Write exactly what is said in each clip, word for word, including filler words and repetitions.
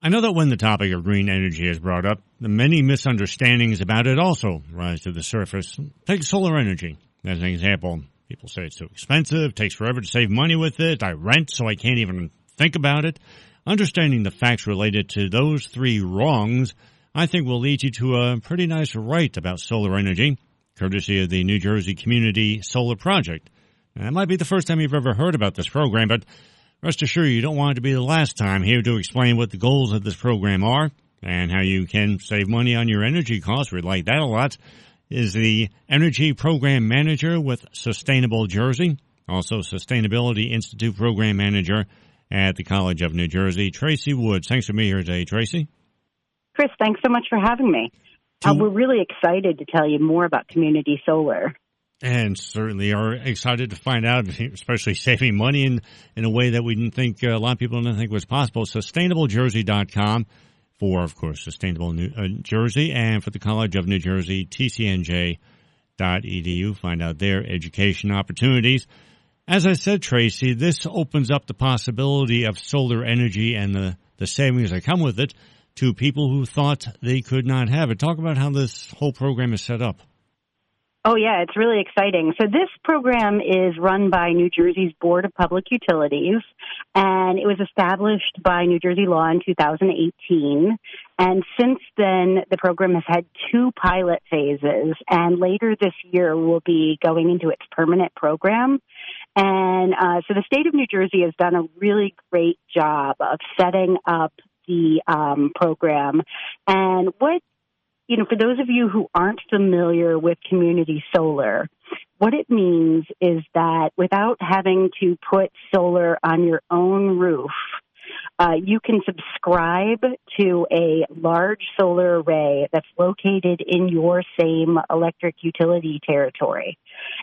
I know that when the topic of green energy is brought up, the many misunderstandings about it also rise to the surface. Take solar energy as an example. People say it's too expensive, takes forever to save money with it, I rent so I can't even think about it. Understanding the facts related to those three wrongs, I think, will lead you to a pretty nice right about solar energy, courtesy of the New Jersey Community Solar Project. Now, that might be the first time you've ever heard about this program, but rest assured you don't want it to be the last time. Here to explain what the goals of this program are and how you can save money on your energy costs, we'd like that a lot, is the Energy Program Manager with Sustainable Jersey, also Sustainability Institute Program Manager at the College of New Jersey, Tracy Woods. Thanks for being here today, Tracy. Chris, thanks so much for having me. Uh, we're really excited to tell you more about community solar. And certainly are excited to find out, especially saving money in, in a way that we didn't think, uh, a lot of people didn't think was possible. Sustainable Jersey dot com for, of course, Sustainable New uh, Jersey, and for the College of New Jersey, T C N J dot E D U. Find out their education opportunities. As I said, Tracy, this opens up the possibility of solar energy and the, the savings that come with it to people who thought they could not have it. Talk about how this whole program is set up. Oh, yeah, it's really exciting. So this program is run by New Jersey's Board of Public Utilities, and it was established by New Jersey law in two thousand eighteen. And since then, the program has had two pilot phases, and later this year we'll be going into its permanent program. And uh, so the state of New Jersey has done a really great job of setting up the um, program. And what You know, for those of you who aren't familiar with community solar, what it means is that without having to put solar on your own roof, uh, you can subscribe to a large solar array that's located in your same electric utility territory.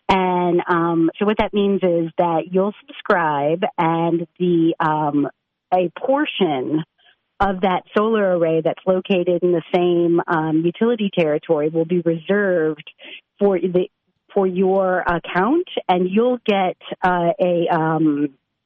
And um, so what that means is that you'll subscribe, and the um, a portion of that solar array that's located in the same um, utility territory will be reserved for the for your account, and you'll get uh, a um,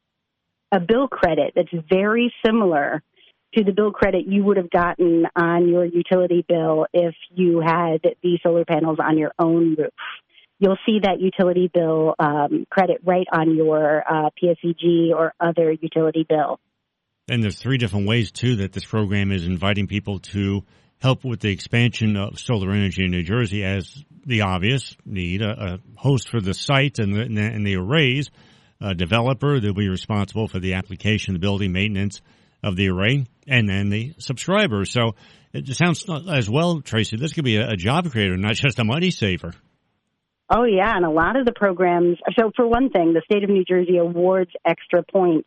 a bill credit that's very similar to the bill credit you would have gotten on your utility bill if you had the solar panels on your own roof. You'll see that utility bill um, credit right on your uh, P S E G or other utility bill. And there's three different ways, too, that this program is inviting people to help with the expansion of solar energy in New Jersey, as the obvious need, a, a host for the site and the, and the arrays, a developer that will be responsible for the application, the building, maintenance of the array, and then the subscriber. So it sounds as well, Tracy, this could be a, a job creator, not just a money saver. Oh, yeah, and a lot of the programs, so for one thing, the state of New Jersey awards extra points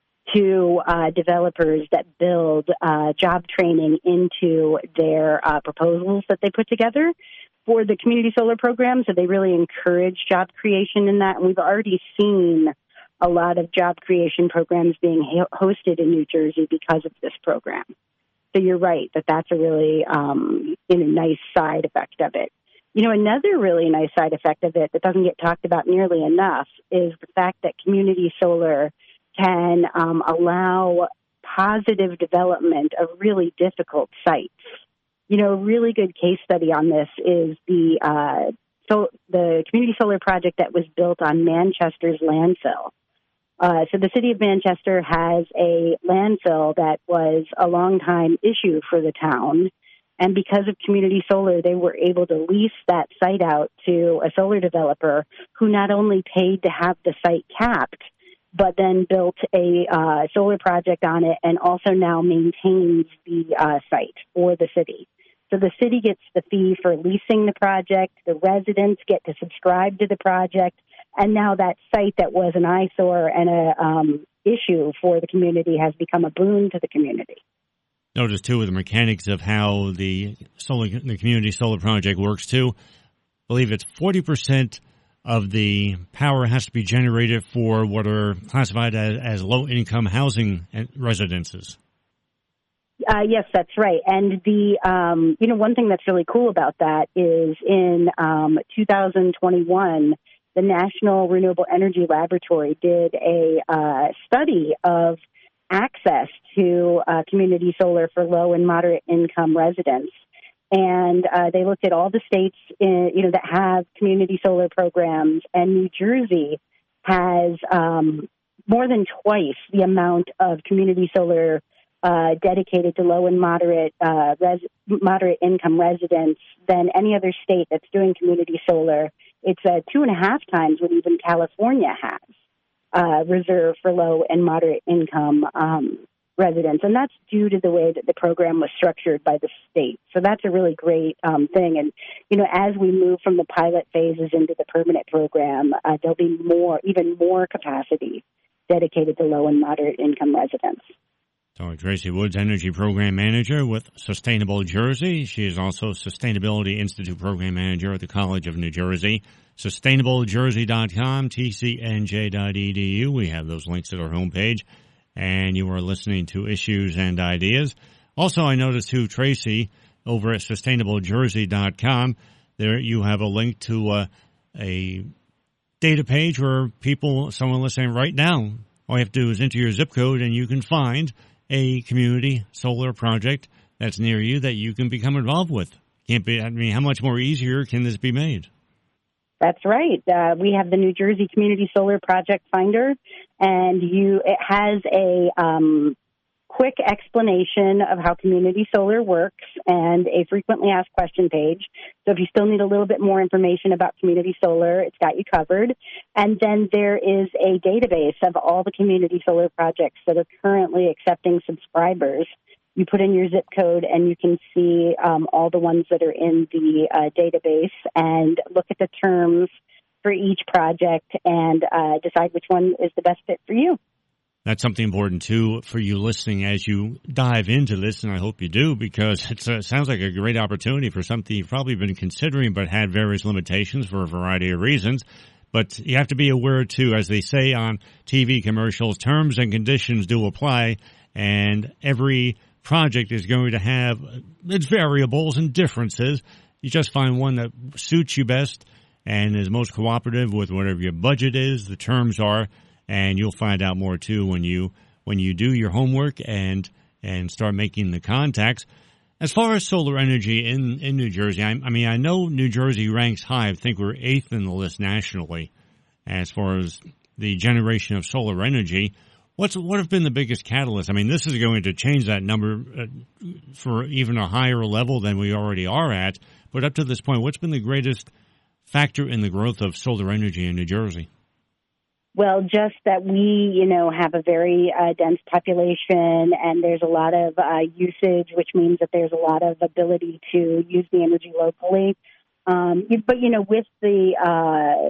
to uh, developers that build uh, job training into their uh, proposals that they put together for the community solar program. So they really encourage job creation in that. And we've already seen a lot of job creation programs being hosted in New Jersey because of this program. So you're right that that's a really um, you know, nice side effect of it. You know, another really nice side effect of it that doesn't get talked about nearly enough is the fact that community solar can um, allow positive development of really difficult sites. You know, a really good case study on this is the uh, so the community solar project that was built on Manchester's landfill. Uh, so the city of Manchester has a landfill that was a long time issue for the town. And because of community solar, they were able to lease that site out to a solar developer who not only paid to have the site capped, but then built a uh, solar project on it and also now maintains the uh, site for the city. So the city gets the fee for leasing the project, the residents get to subscribe to the project, and now that site that was an eyesore and a um, issue for the community has become a boon to the community. Notice, too, with the mechanics of how the solar, the community solar project works, too. I believe it's forty percent of the power has to be generated for what are classified as, as low-income housing residences. Uh, yes, that's right. And the um, you know one thing that's really cool about that is in um, two thousand twenty-one, the National Renewable Energy Laboratory did a uh, study of access to uh, community solar for low and moderate income residents. And uh, they looked at all the states, in, you know, that have community solar programs, and New Jersey has um, more than twice the amount of community solar uh, dedicated to low and moderate uh, res- moderate income residents than any other state that's doing community solar. It's uh, two and a half times what even California has uh, reserved for low and moderate income um, residents, and that's due to the way that the program was structured by the state. So that's a really great um, thing. And you know, as we move from the pilot phases into the permanent program, uh, there'll be more, even more capacity dedicated to low and moderate income residents. So Tracy Woods, Energy Program Manager with Sustainable Jersey. She is also Sustainability Institute Program Manager at the College of New Jersey. sustainable jersey dot com, t c n j dot e d u. We have those links at our homepage. And you are listening to Issues and Ideas. Also, I noticed, too, Tracy, over at sustainable jersey dot com, there you have a link to uh, a data page where people, someone listening right now, all you have to do is enter your zip code and you can find a community solar project that's near you that you can become involved with. Can't be, I mean, how much more easier can this be made? That's right. Uh, we have the New Jersey Community Solar Project Finder, and you it has a um, quick explanation of how community solar works and a frequently asked question page. So if you still need a little bit more information about community solar, it's got you covered. And then there is a database of all the community solar projects that are currently accepting subscribers. You put in your zip code and you can see um, all the ones that are in the uh, database and look at the terms for each project and uh, decide which one is the best fit for you. That's something important, too, for you listening as you dive into this, and I hope you do, because it's, uh, it sounds like a great opportunity for something you've probably been considering but had various limitations for a variety of reasons. But you have to be aware, too, as they say on T V commercials, terms and conditions do apply, and every project is going to have its variables and differences. You just find one that suits you best and is most cooperative with whatever your budget is, the terms are, and you'll find out more too when you when you do your homework and and start making the contacts. As far as solar energy in, in New Jersey, I, I mean, I know New Jersey ranks high. I think we're eighth in the list nationally as far as the generation of solar energy. What's what have been the biggest catalyst? I mean, this is going to change that number uh, for even a higher level than we already are at. But up to this point, what's been the greatest factor in the growth of solar energy in New Jersey? Well, just that we, you know, have a very uh, dense population, and there's a lot of uh, usage, which means that there's a lot of ability to use the energy locally. Um, but, you know, with the uh,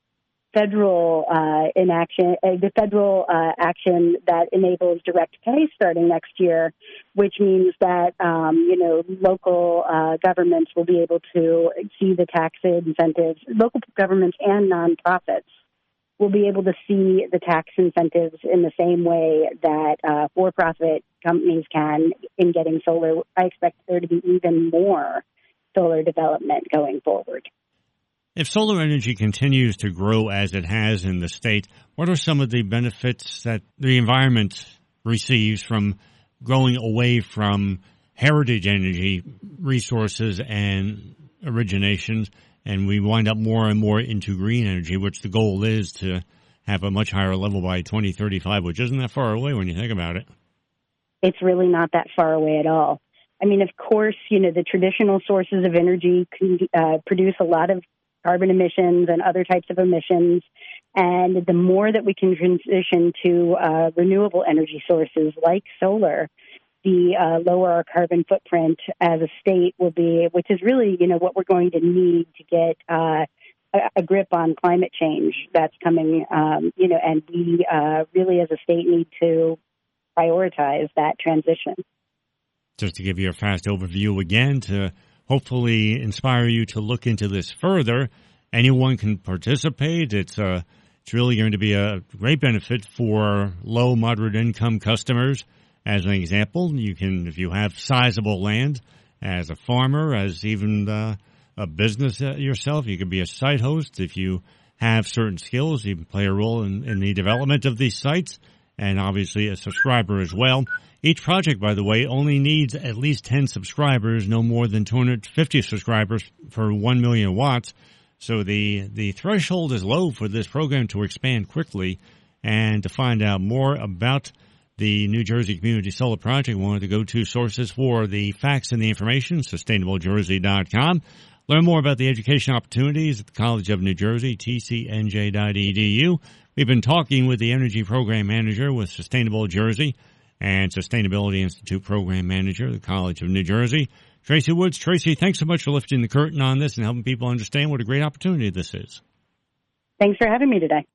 federal uh, inaction, uh, the federal uh, action that enables direct pay starting next year, which means that, um, you know, local uh, governments will be able to see the tax incentives, local governments and nonprofits will be able to see the tax incentives in the same way that uh, for-profit companies can in getting solar. I expect there to be even more solar development going forward. If solar energy continues to grow as it has in the state, what are some of the benefits that the environment receives from going away from heritage energy resources and originations, and we wind up more and more into green energy, which the goal is to have a much higher level by twenty thirty-five, which isn't that far away when you think about it. It's really not that far away at all. I mean, of course, you know, the traditional sources of energy can uh, produce a lot of carbon emissions and other types of emissions. And the more that we can transition to uh, renewable energy sources like solar, the uh, lower our carbon footprint as a state will be, which is really, you know, what we're going to need to get uh, a, a grip on climate change that's coming, um, you know, and we uh, really as a state need to prioritize that transition. Just to give you a fast overview again, to hopefully inspire you to look into this further. Anyone can participate. It's uh, it's really going to be a great benefit for low, moderate income customers. As an example, you can, if you have sizable land as a farmer, as even uh, a business yourself, you could be a site host. If you have certain skills, you can play a role in, in the development of these sites. and obviously a subscriber as well. Each project, by the way, only needs at least ten subscribers, no more than two hundred fifty subscribers for one million watts. So the, the threshold is low for this program to expand quickly. And to find out more about the New Jersey Community Solar Project, we wanted to go to sources for the facts and the information, sustainable jersey dot com. Learn more about the education opportunities at the College of New Jersey, T C N J dot E D U. We've been talking with the Energy Program Manager with Sustainable Jersey and Sustainability Institute Program Manager, the College of New Jersey, Tracy Woods. Tracy, thanks so much for lifting the curtain on this and helping people understand what a great opportunity this is. Thanks for having me today.